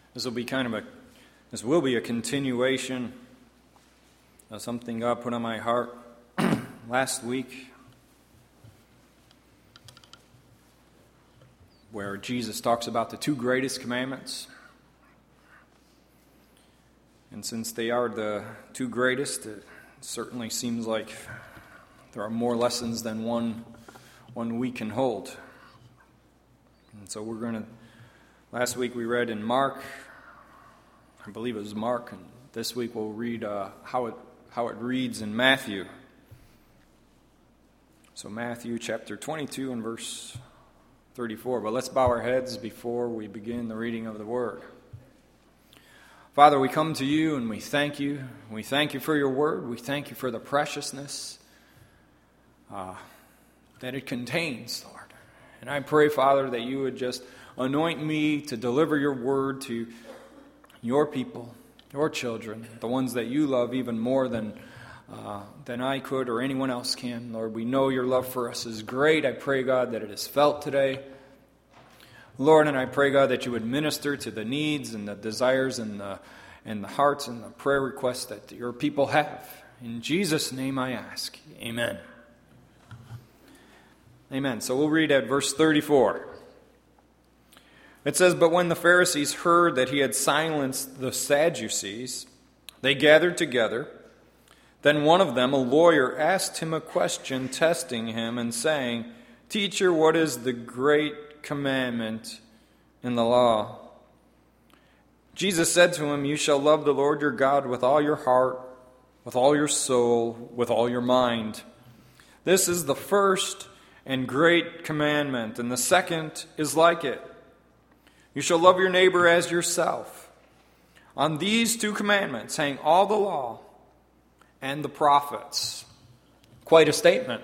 This will be a continuation of something God put on my heart last week, where Jesus talks about the two greatest commandments. And since they are the two greatest, it certainly seems like there are more lessons than one we can hold. And so last week we read in Mark, I believe it was Mark, and this week we'll read how it reads in Matthew. So Matthew chapter 22 and verse 34. But let's bow our heads before we begin the reading of the Word. Father, we come to you and we thank you. We thank you for your Word. We thank you for the preciousness that it contains, Lord. And I pray, Father, that you would just anoint me to deliver your Word to your people, your children, the ones that you love even more than I could or anyone else can. Lord, we know your love for us is great. I pray, God, that it is felt today. Lord, and I pray, God, that you would minister to the needs and the desires and the hearts and the prayer requests that your people have. In Jesus' name I ask. Amen. Amen. So we'll read at verse 34. It says, "But when the Pharisees heard that he had silenced the Sadducees, they gathered together. Then one of them, a lawyer, asked him a question, testing him and saying, 'Teacher, what is the great commandment in the law?' Jesus said to him, 'You shall love the Lord your God with all your heart, with all your soul, with all your mind. This is the first and great commandment, and the second is like it. You shall love your neighbor as yourself. On these two commandments hang all the law and the prophets.'" Quite a statement.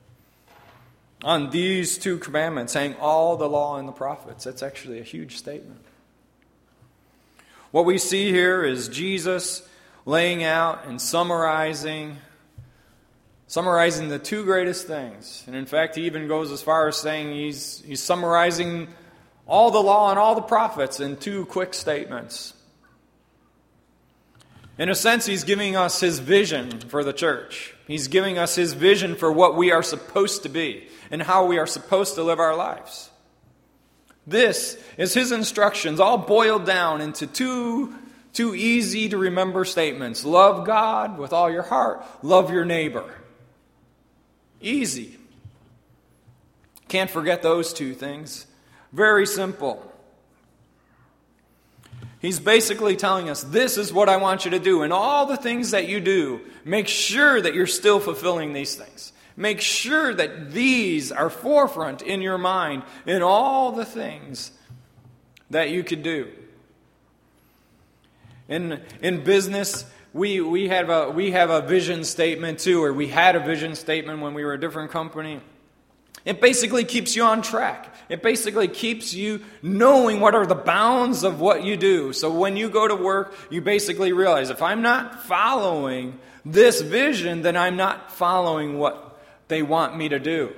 On these two commandments hang all the law and the prophets. That's actually a huge statement. What we see here is Jesus laying out and summarizing the two greatest things. And in fact, he even goes as far as saying he's summarizing all the law and all the prophets in two quick statements. In a sense, he's giving us his vision for the church. He's giving us his vision for what we are supposed to be and how we are supposed to live our lives. This is his instructions, all boiled down into two easy to remember statements. Love God with all your heart. Love your neighbor. Easy. Can't forget those two things. Very simple. He's basically telling us, this is what I want you to do. And all the things that you do, make sure that you're still fulfilling these things. Make sure that these are forefront in your mind in all the things that you could do. In business, we have a vision statement too, or we had a vision statement when we were a different company. It basically keeps you on track. It basically keeps you knowing what are the bounds of what you do. So when you go to work, you basically realize, if I'm not following this vision, then I'm not following what they want me to do.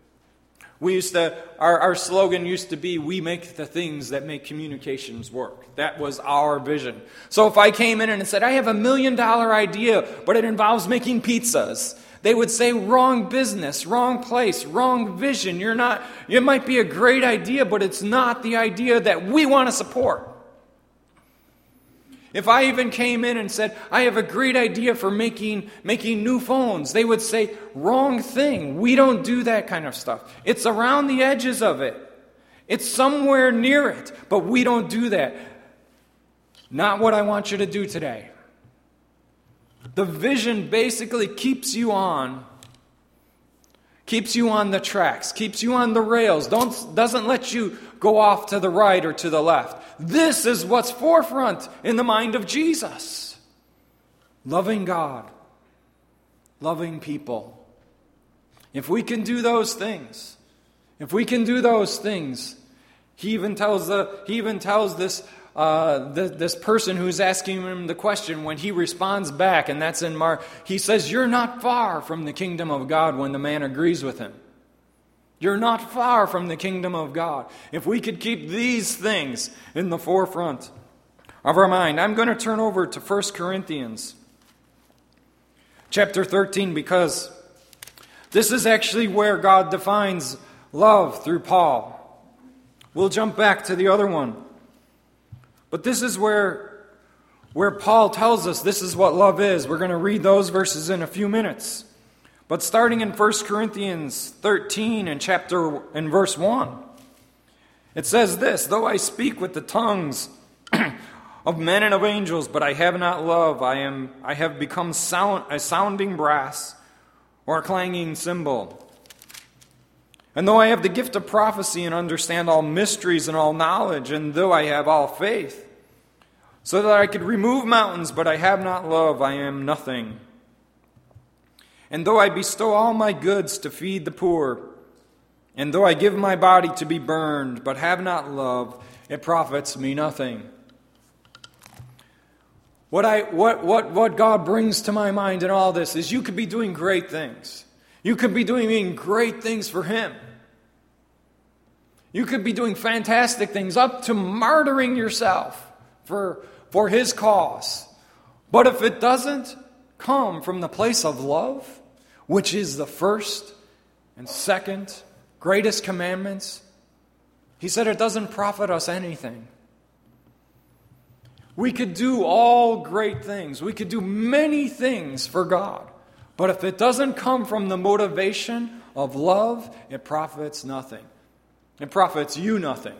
Our slogan used to be, we make the things that make communications work. That was our vision. So if I came in and said, I have $1 million idea, but it involves making pizzas, they would say, wrong business, wrong place, wrong vision. It might be a great idea, but it's not the idea that we want to support. If I even came in and said, I have a great idea for making new phones, they would say, wrong thing. We don't do that kind of stuff. It's around the edges of it. It's somewhere near it, but we don't do that. Not what I want you to do today. The vision basically keeps you on the tracks, keeps you on the rails, doesn't let you go off to the right or to the left. This is what's forefront in the mind of Jesus. Loving God, loving people. If we can do those things, he even tells this person who's asking him the question, when he responds back, and that's in Mark, he says, you're not far from the kingdom of God, when the man agrees with him. You're not far from the kingdom of God. If we could keep these things in the forefront of our mind. I'm going to turn over to 1 Corinthians chapter 13 because this is actually where God defines love through Paul. We'll jump back to the other one. But this is where Paul tells us this is what love is. We're going to read those verses in a few minutes. But starting in 1 Corinthians 13 and verse 1, it says this, though I speak with the tongues of men and of angels, but I have not love, I have become a sounding brass or a clanging cymbal. And though I have the gift of prophecy and understand all mysteries and all knowledge, and though I have all faith, so that I could remove mountains, but I have not love, I am nothing. And though I bestow all my goods to feed the poor, and though I give my body to be burned, but have not love, it profits me nothing. What God brings to my mind in all this is you could be doing great things. You could be doing great things for Him. You could be doing fantastic things, up to martyring yourself for His cause. But if it doesn't come from the place of love, which is the first and second greatest commandments, He said it doesn't profit us anything. We could do all great things. We could do many things for God. But if it doesn't come from the motivation of love, it profits nothing. It profits you nothing.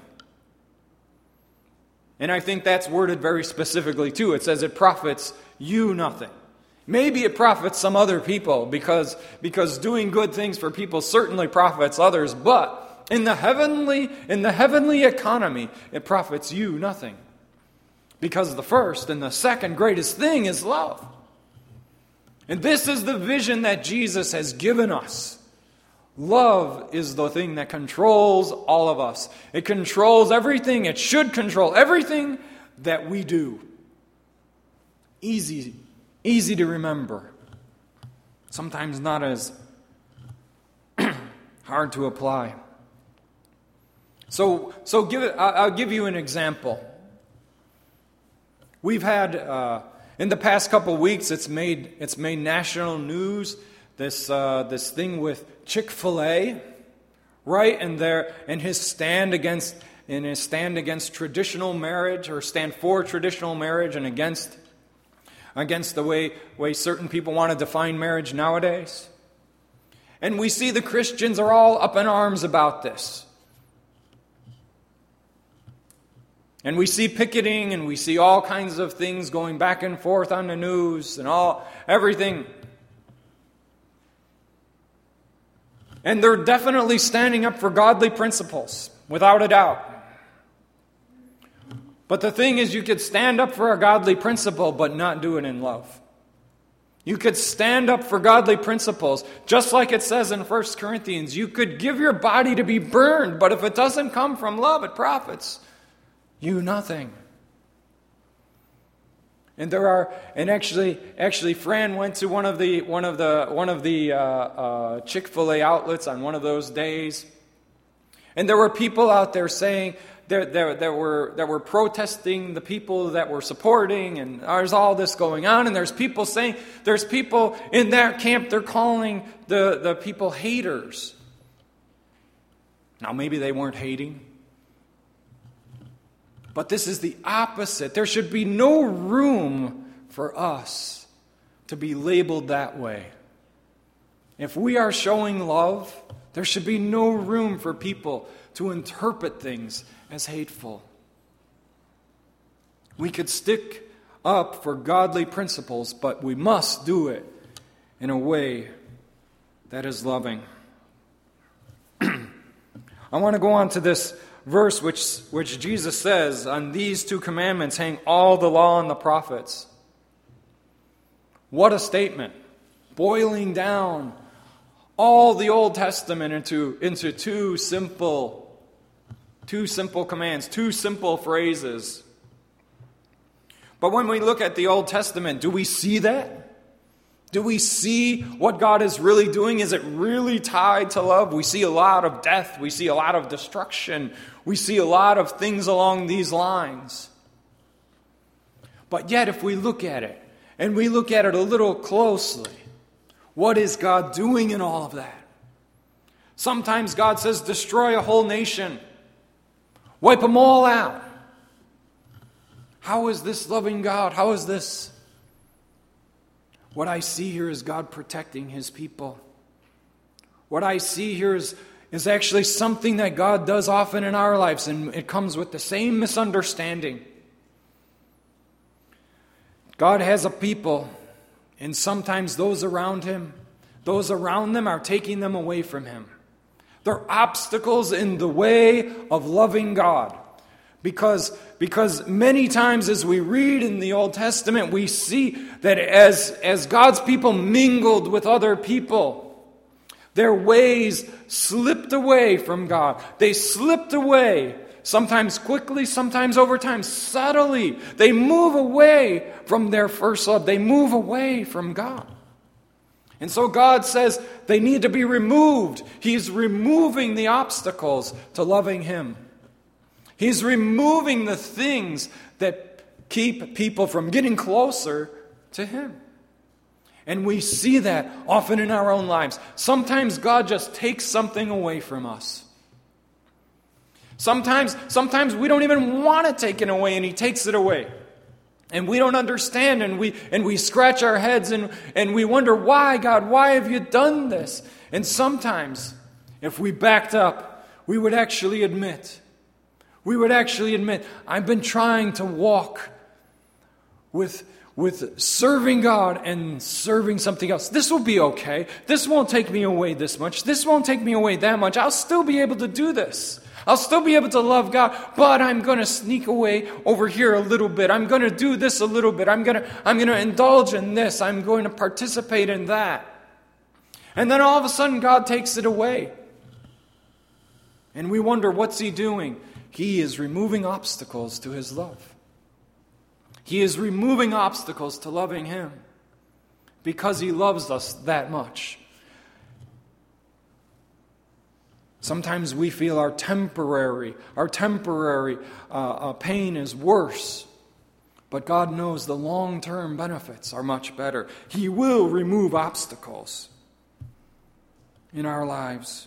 And I think that's worded very specifically too. It says it profits you nothing. Maybe it profits some other people because doing good things for people certainly profits others, but in the heavenly economy, it profits you nothing. Because the first and the second greatest thing is love. And this is the vision that Jesus has given us. Love is the thing that controls all of us. It controls everything. It should control everything that we do. Easy to remember. Sometimes not as hard to apply. So I'll give you an example. We've had in the past couple weeks, it's made national news. This thing with Chick-fil-A, right? And his stand against traditional marriage, or stand for traditional marriage, and against the way certain people want to define marriage nowadays. And we see the Christians are all up in arms about this. And we see picketing, and we see all kinds of things going back and forth on the news, and everything. And they're definitely standing up for godly principles, without a doubt. But the thing is, you could stand up for a godly principle, but not do it in love. You could stand up for godly principles, just like it says in 1 Corinthians. You could give your body to be burned, but if it doesn't come from love, it profits you nothing. And actually, Fran went to one of the Chick-fil-A outlets on one of those days, and there were people out there saying that were protesting the people that were supporting, and there's all this going on, and there's people in that camp, they're calling the people haters. Now maybe they weren't hating. But this is the opposite. There should be no room for us to be labeled that way. If we are showing love, there should be no room for people to interpret things as hateful. We could stick up for godly principles, but we must do it in a way that is loving. I want to go on to this verse which Jesus says, on these two commandments hang all the law and the prophets. What a statement. Boiling down all the Old Testament into two simple commands, two simple phrases. But when we look at the Old Testament, do we see that? Do we see what God is really doing? Is it really tied to love? We see a lot of death. We see a lot of destruction. We see a lot of things along these lines. But yet, if we look at it, and we look at it a little closely, what is God doing in all of that? Sometimes God says, destroy a whole nation. Wipe them all out. How is this loving God? How is this? What I see here is God protecting His people. What I see here is actually something that God does often in our lives, and it comes with the same misunderstanding. God has a people, and sometimes those around them are taking them away from Him. They're obstacles in the way of loving God. Because many times as we read in the Old Testament, we see that as God's people mingled with other people, their ways slipped away from God. They slipped away, sometimes quickly, sometimes over time, subtly. They move away from their first love. They move away from God. And so God says they need to be removed. He's removing the obstacles to loving Him. He's removing the things that keep people from getting closer to Him. And we see that often in our own lives. Sometimes God just takes something away from us. Sometimes we don't even want to take it away, and He takes it away. And we don't understand, and we scratch our heads, and we wonder, why, God, why have you done this? And sometimes, if we backed up, we would actually admit, I've been trying to walk with serving God and serving something else. This will be okay. This won't take me away this much. This won't take me away that much. I'll still be able to do this. I'll still be able to love God, but I'm going to sneak away over here a little bit. I'm going to do this a little bit. I'm going to indulge in this. I'm going to participate in that. And then all of a sudden God takes it away. And we wonder, what's He doing? He is removing obstacles to His love. He is removing obstacles to loving Him because He loves us that much. Sometimes we feel our temporary pain is worse. But God knows the long-term benefits are much better. He will remove obstacles in our lives.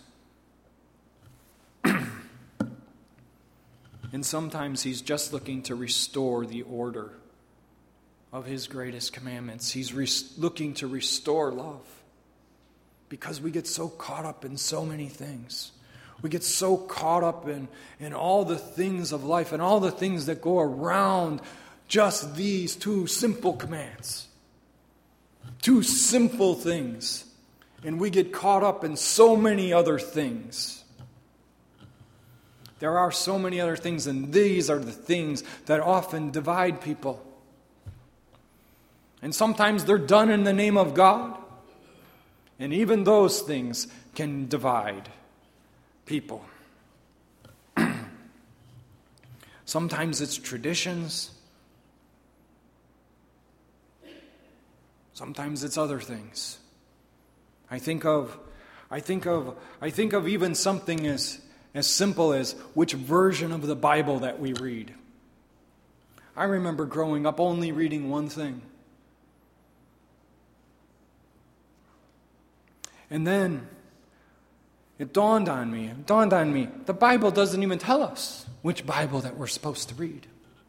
And sometimes He's just looking to restore the order of His greatest commandments. He's looking to restore love. Because we get so caught up in so many things. We get so caught up in all the things of life and all the things that go around just these two simple commands. Two simple things. And we get caught up in so many other things. There are so many other things, and these are the things that often divide people. And sometimes they're done in the name of God. And even those things can divide people. Sometimes it's traditions. Sometimes it's other things. I think of even something as simple as which version of the Bible that we read. I remember growing up only reading one thing. And then it dawned on me, the Bible doesn't even tell us which Bible that we're supposed to read.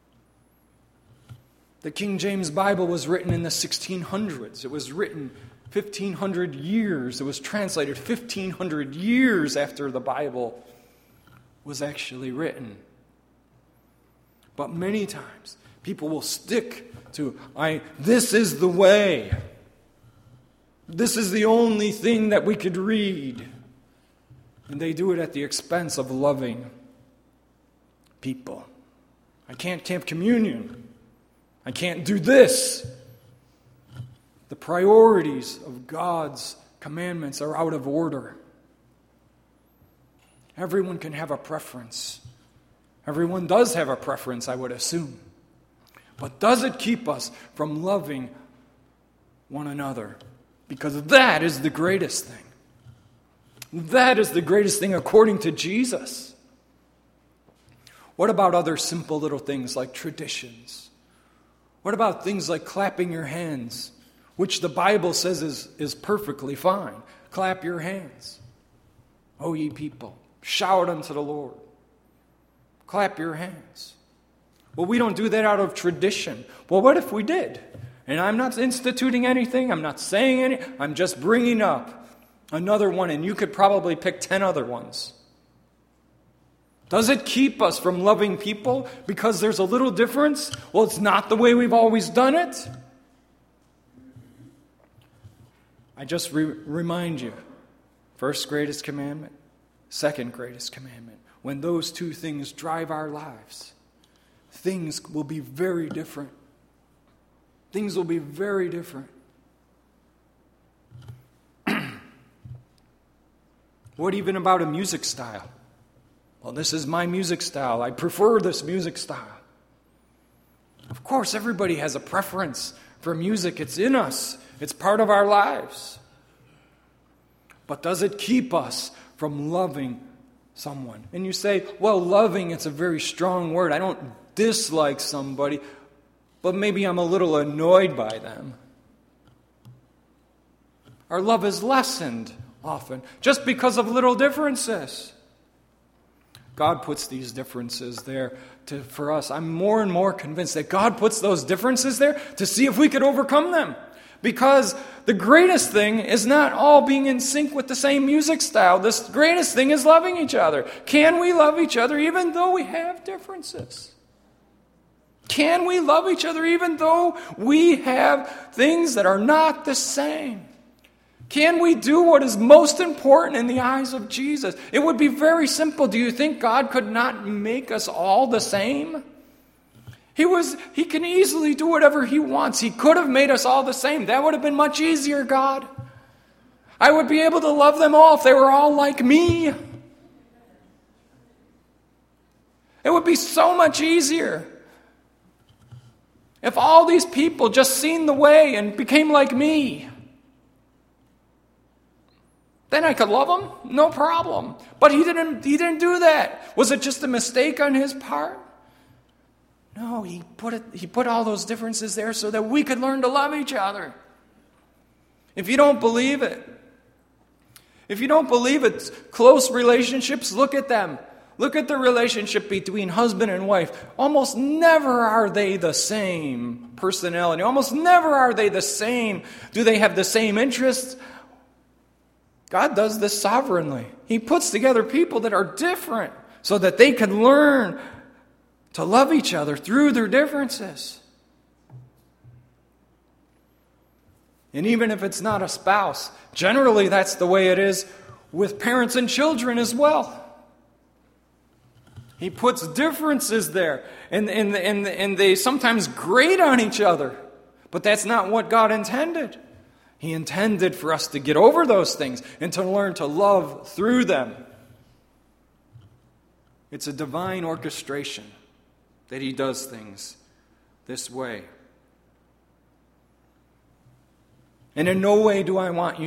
The King James Bible was written in the 1600s. It was written 1,500 years. It was translated 1,500 years after the Bible was actually written. But many times, people will stick to, this is the way. This is the only thing that we could read. And they do it at the expense of loving people. I can't have communion. I can't do this. The priorities of God's commandments are out of order. Everyone can have a preference. Everyone does have a preference, I would assume. But does it keep us from loving one another? Because that is the greatest thing. That is the greatest thing according to Jesus. What about other simple little things like traditions What about things like clapping your hands, which the Bible says is perfectly fine? Clap your hands. O ye people, shout unto the Lord. Clap your hands. Well, we don't do that out of tradition. Well, what if we did? And I'm not instituting anything. I'm not saying anything. I'm just bringing up another one, and you could probably pick 10 other ones. Does it keep us from loving people because there's a little difference? Well, it's not the way we've always done it. I just remind you, first greatest commandment, second greatest commandment. When those two things drive our lives, things will be very different. Things will be very different. What even about a music style? Well, this is my music style. I prefer this music style. Of course, everybody has a preference for music. It's in us. It's part of our lives. But does it keep us from loving someone? And you say, well, loving, it's a very strong word. I don't dislike somebody, but maybe I'm a little annoyed by them. Our love is lessened often just because of little differences. God puts these differences there for us. I'm more and more convinced that God puts those differences there to see if we could overcome them. Because the greatest thing is not all being in sync with the same music style. The greatest thing is loving each other. Can we love each other even though we have differences? Can we love each other even though we have things that are not the same? Can we do what is most important in the eyes of Jesus? It would be very simple. Do you think God could not make us all the same? He can easily do whatever He wants. He could have made us all the same. That would have been much easier, God. I would be able to love them all if they were all like me. It would be so much easier if all these people just seen the way and became like me. Then I could love them, no problem. But he didn't do that. Was it just a mistake on His part? No, He put all those differences there so that we could learn to love each other. If you don't believe it, close relationships, look at them. Look at the relationship between husband and wife. Almost never are they the same personality. Almost never are they the same. Do they have the same interests? God does this sovereignly. He puts together people that are different so that they can learn to love each other through their differences. And even if it's not a spouse, generally that's the way it is with parents and children as well. He puts differences there, and they sometimes grate on each other. But that's not what God intended. He intended for us to get over those things and to learn to love through them. It's a divine orchestration that He does things this way. And in no way do I want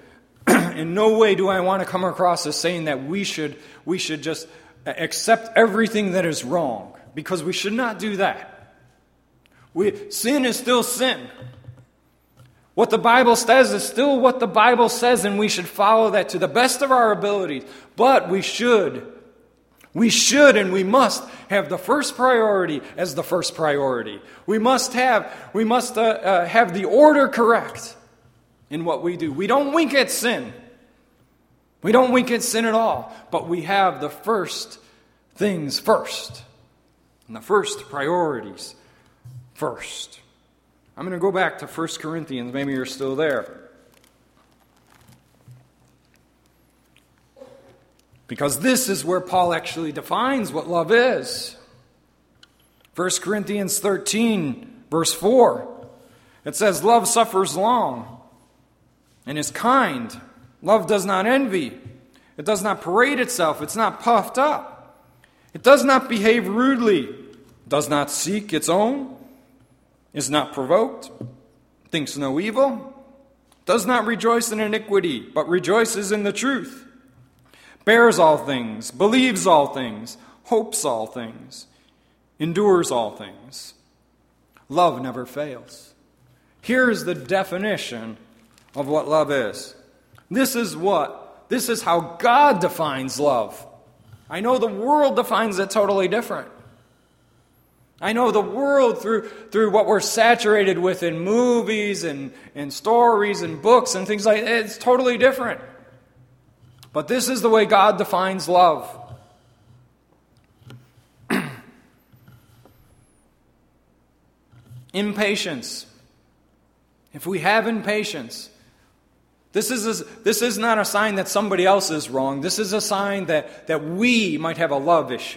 to come across as saying that we should just accept everything that is wrong, because we should not do that. Sin is still sin. What the Bible says is still what the Bible says, and we should follow that to the best of our abilities. But we should and we must have the first priority as the first priority. We must have the order correct in what we do. We don't wink at sin. We don't wink at sin at all. But we have the first things first. And the first priorities first. I'm going to go back to 1 Corinthians. Maybe you're still there. Because this is where Paul actually defines what love is. 1 Corinthians 13, verse 4. It says, love suffers long and is kind. Love does not envy. It does not parade itself. It's not puffed up. It does not behave rudely. It does not seek its own. Is not provoked, thinks no evil, does not rejoice in iniquity, but rejoices in the truth, bears all things, believes all things, hopes all things, endures all things. Love never fails. Here's the definition of what love is. This is how God defines love. I know the world defines it totally different. I know the world, through what we're saturated with in movies and stories and books and things like that, it's totally different. But this is the way God defines love. Impatience. If we have impatience, this is not a sign that somebody else is wrong. This is a sign that we might have a love issue.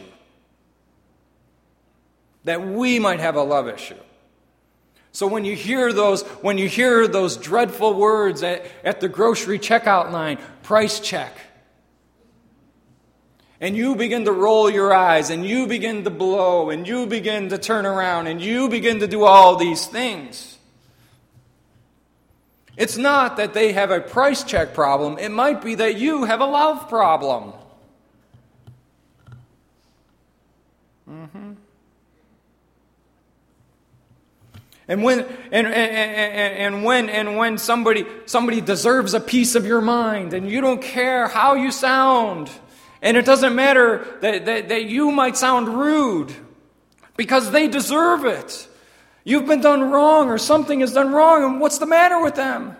That we might have a love issue. So when you hear those dreadful words at the grocery checkout line, price check, and you begin to roll your eyes, and you begin to blow, and you begin to turn around, and you begin to do all these things, it's not that they have a price check problem. It might be that you have a love problem. And when somebody deserves a piece of your mind, and you don't care how you sound, and it doesn't matter that you might sound rude, because they deserve it. You've been done wrong, or something is done wrong, and what's the matter with them?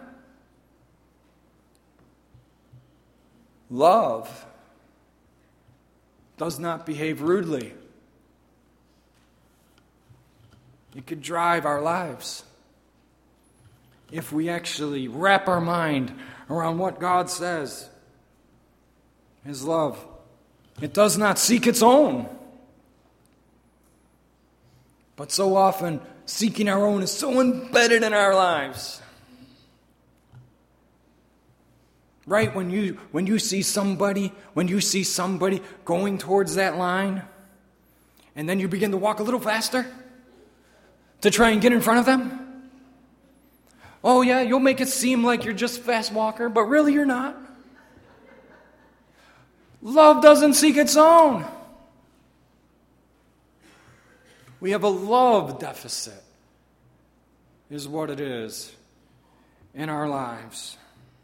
Love does not behave rudely. It could drive our lives if we actually wrap our mind around what God says. His love. It does not seek its own. But so often, seeking our own is so embedded in our lives. Right? When you see somebody going towards that line, and then you begin to walk a little faster to try and get in front of them. Oh yeah, you'll make it seem like you're just a fast walker, but really you're not. Love doesn't seek its own. We have a love deficit, is what it is in our lives.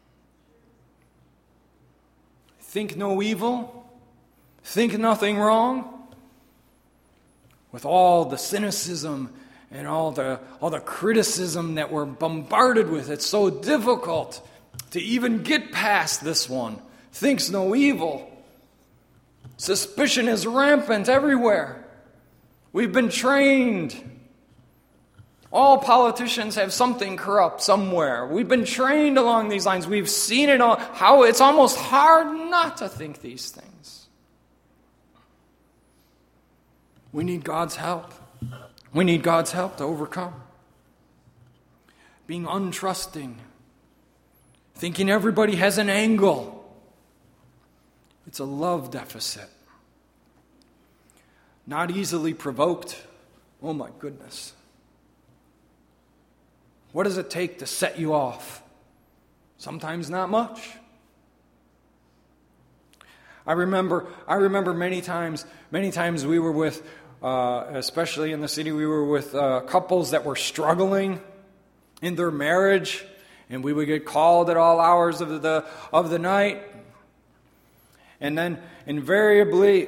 Think no evil, think nothing wrong. With all the cynicism and all the criticism that we're bombarded with, it's so difficult to even get past this one. Thinks no evil. Suspicion is rampant everywhere. We've been trained. All politicians have something corrupt somewhere. We've been trained along these lines. We've seen it all, how it's almost hard not to think these things. We need God's help. We need God's help to overcome. Being untrusting. Thinking everybody has an angle. It's a love deficit. Not easily provoked. Oh my goodness. What does it take to set you off? Sometimes not much. I remember many times we were with, especially in the city, we were with couples that were struggling in their marriage, and we would get called at all hours of the night. And then invariably,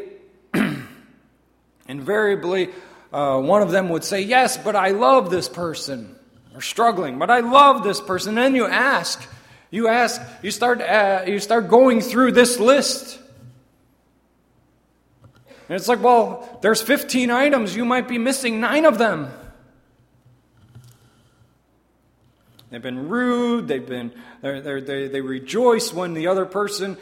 one of them would say, "Yes, but I love this person." Or struggling, but I love this person. And then you start going through this list. And it's like, well, there's 15 items. You might be missing 9 of them. They've been rude. They rejoice when the other person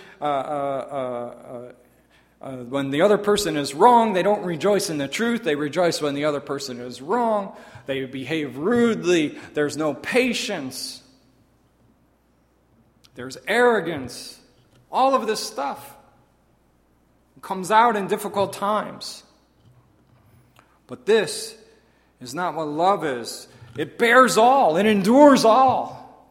is wrong. They don't rejoice in the truth. They rejoice when the other person is wrong. They behave rudely. There's no patience. There's arrogance. All of this stuff comes out in difficult times. But this is not what love is. It bears all. It endures all.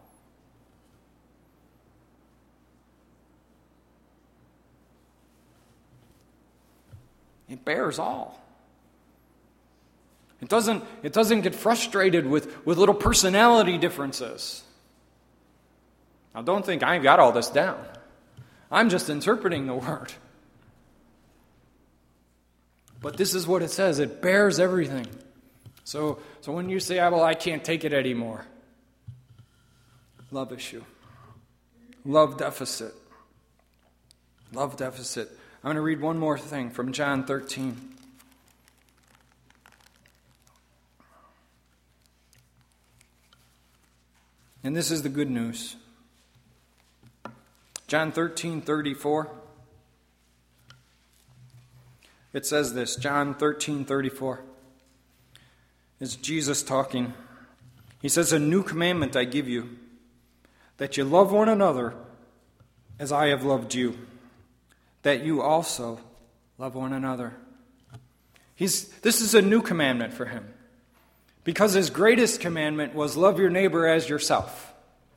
It bears all. It doesn't get frustrated with little personality differences. Now, don't think I got all this down. I'm just interpreting the word. But this is what it says. It bears everything. So when you say, well, I can't take it anymore. Love issue. Love deficit. Love deficit. I'm going to read one more thing from John 13. And this is the good news. John 13:34. It says this, John 13:34. It's Jesus talking. He says, "A new commandment I give you, that you love one another as I have loved you, that you also love one another." This is a new commandment for him. Because his greatest commandment was love your neighbor as yourself.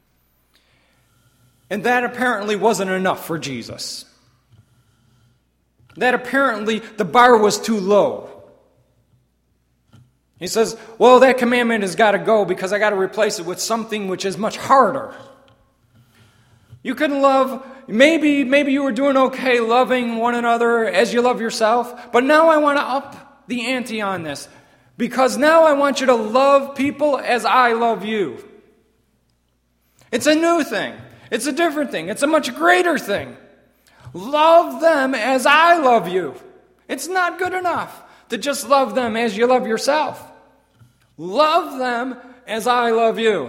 And that apparently wasn't enough for Jesus. That apparently the bar was too low. He says, well, that commandment has got to go because I got to replace it with something which is much harder. You can love, maybe you were doing okay loving one another as you love yourself, but now I want to up the ante on this. Because now I want you to love people as I love you. It's a new thing. It's a different thing. It's a much greater thing. Love them as I love you. It's not good enough to just love them as you love yourself. Love them as I love you.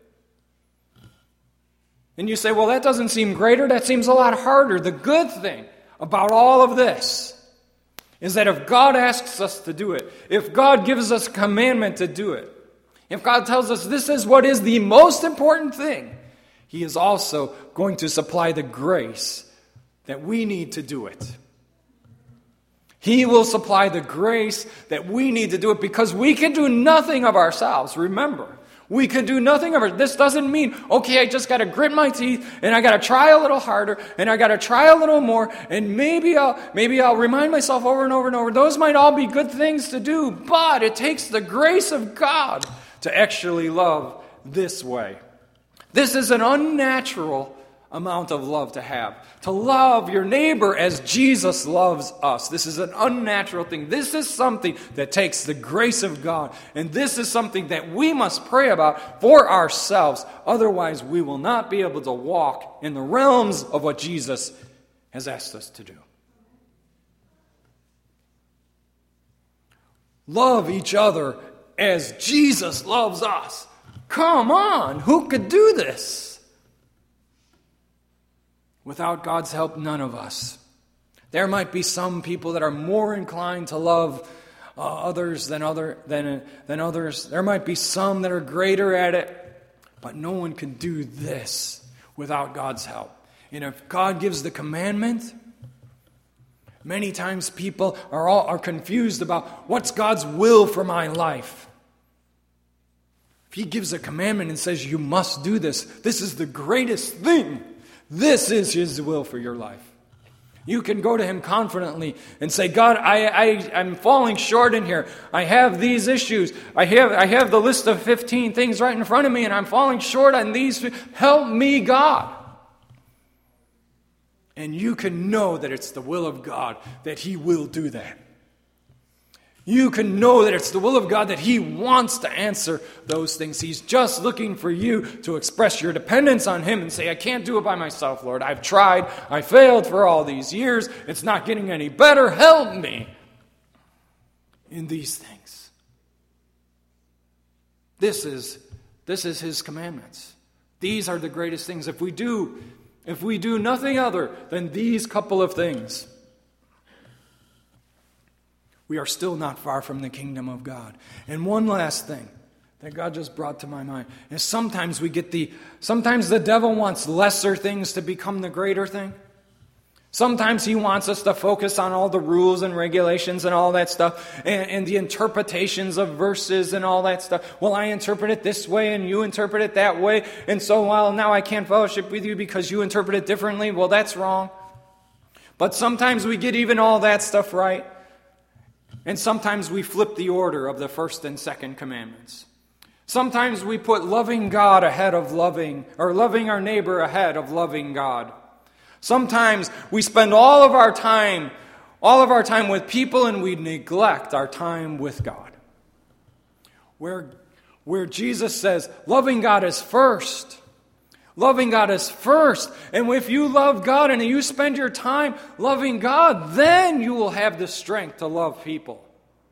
And you say, well, that doesn't seem greater. That seems a lot harder. The good thing about all of this is that if God asks us to do it, if God gives us a commandment to do it, if God tells us this is what is the most important thing, He is also going to supply the grace that we need to do it. He will supply the grace that we need to do it because we can do nothing of ourselves. Remember, we can do nothing of it. This doesn't mean, okay, I just got to grit my teeth and I got to try a little harder and I got to try a little more and maybe I'll remind myself over and over and over. Those might all be good things to do, but it takes the grace of God to actually love this way. This is an unnatural amount of love to have. To love your neighbor as Jesus loves us. This is an unnatural thing. This is something that takes the grace of God. And this is something that we must pray about for ourselves. Otherwise, we will not be able to walk in the realms of what Jesus has asked us to do. Love each other as Jesus loves us. Come on, who could do this? Without God's help, none of us. There might be some people that are more inclined to love others than others. There might be some that are greater at it. But no one can do this without God's help. And if God gives the commandment, many times people are confused about what's God's will for my life. If He gives a commandment and says you must do this, this is the greatest thing. This is His will for your life. You can go to Him confidently and say, God, I'm falling short in here. I have these issues. I have the list of 15 things right in front of me, and I'm falling short on these. Help me, God. And you can know that it's the will of God that He will do that. You can know that it's the will of God that He wants to answer those things. He's just looking for you to express your dependence on Him and say, I can't do it by myself, Lord. I've tried. I failed for all these years. It's not getting any better. Help me in these things. This is His commandments. These are the greatest things. If we do nothing other than these couple of things, we are still not far from the kingdom of God. And one last thing that God just brought to my mind is sometimes the devil wants lesser things to become the greater thing. Sometimes he wants us to focus on all the rules and regulations and all that stuff and the interpretations of verses and all that stuff. Well, I interpret it this way and you interpret it that way. And so, well, now I can't fellowship with you because you interpret it differently. Well, that's wrong. But sometimes we get even all that stuff right. And sometimes we flip the order of the first and second commandments. Sometimes we put loving God ahead of loving our neighbor ahead of loving God. Sometimes we spend all of our time with people and we neglect our time with God. Where Jesus says, loving God is first. Loving God is first. And if you love God and you spend your time loving God, then you will have the strength to love people.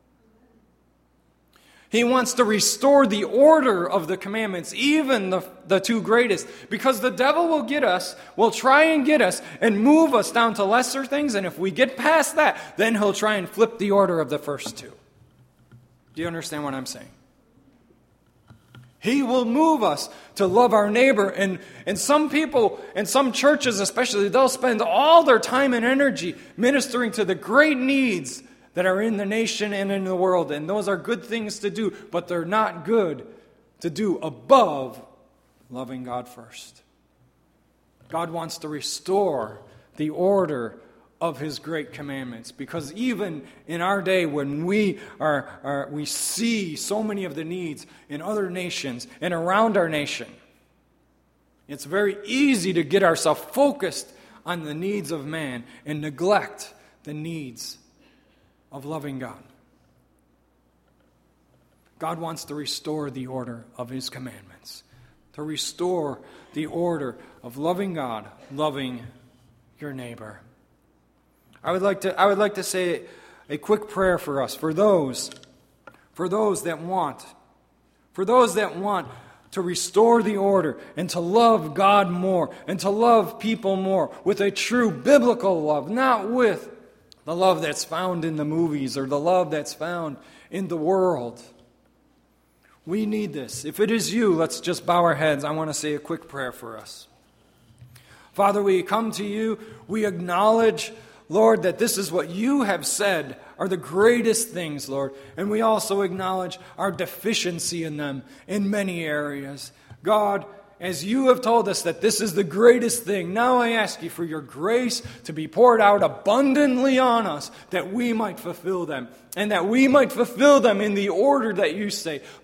He wants to restore the order of the commandments, even the two greatest, because the devil will try and get us and move us down to lesser things, and if we get past that, then he'll try and flip the order of the first two. Do you understand what I'm saying? He will move us to love our neighbor, and some people, and some churches especially, they'll spend all their time and energy ministering to the great needs that are in the nation and in the world. And those are good things to do, but they're not good to do above loving God first. God wants to restore the order of His great commandments, because even in our day when we see so many of the needs in other nations and around our nation, it's very easy to get ourselves focused on the needs of man and neglect the needs of loving God. God wants to restore the order of His commandments, to restore the order of loving God, loving your neighbor. I would like to say a quick prayer for us, for those that want to restore the order and to love God more and to love people more with a true biblical love, not with the love that's found in the movies or the love that's found in the world. We need this. If it is you, let's just bow our heads. I want to say a quick prayer for us. Father, we come to you. We acknowledge, Lord, that this is what you have said are the greatest things, Lord. And we also acknowledge our deficiency in them in many areas. God, as you have told us that this is the greatest thing, now I ask you for your grace to be poured out abundantly on us, that we might fulfill them, and that we might fulfill them in the order that you say.